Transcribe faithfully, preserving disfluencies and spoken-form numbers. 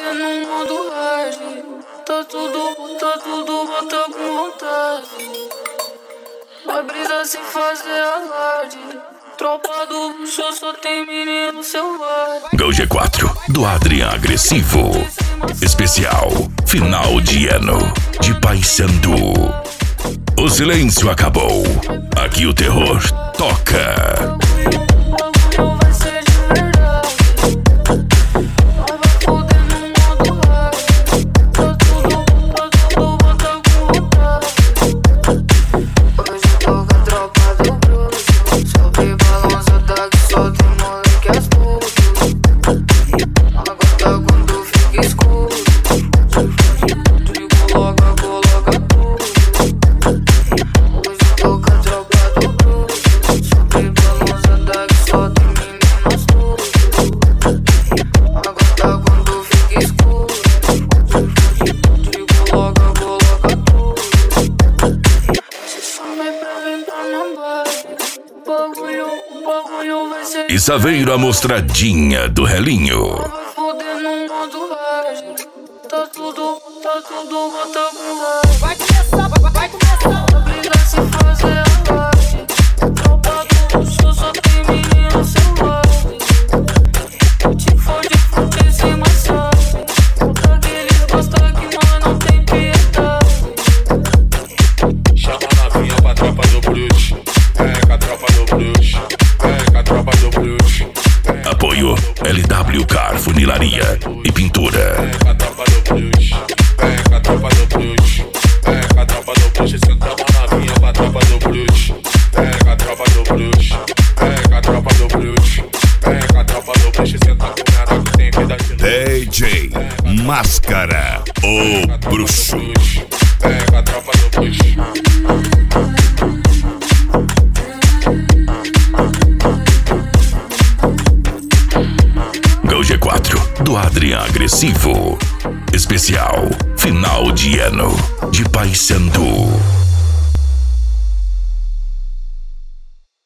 fudendo no modo hard. Tá tudo, tá tudo, bota com vontade. Vai brisa sem fazer alarde. Tropa do bucho, só tem menino selvagem. Go G quatro, do Adrian Agressivo. Especial, final de ano, de Paysandu. O silêncio acabou. Aqui o terror toca. E Saveiro, a mostradinha do relinho. Fudendo no modo hard. Tá tudo, tá tudo, bota com raiva. Vai começar, vai, vai começar. Briga se fazer alarde. Tropa do bucho, só tem menino selvagem. Te fode, fode sem massagem. Conta que eles gostam que mano não tem piedade. Chama a novinha pra tropa do bruxo. É com a tropa do bruxo. É com a tropa do bruxo. Apoio L W Car Funilaria e Pintura. É com a tropa do bruxo. É com a tropa do bruxo. É com a tropa do bruxo. Senta a novinha pra tropa do bruxo. É com a tropa do bruxo. É com a tropa do bruxo. É com a tropa do bruxo. Senta com menor que tem vida de D J Máscara, o bruxo. É com a tropa do bruxo. Go G quatro, do Adrian Agressivo. Especial, final de ano, de Paysandu.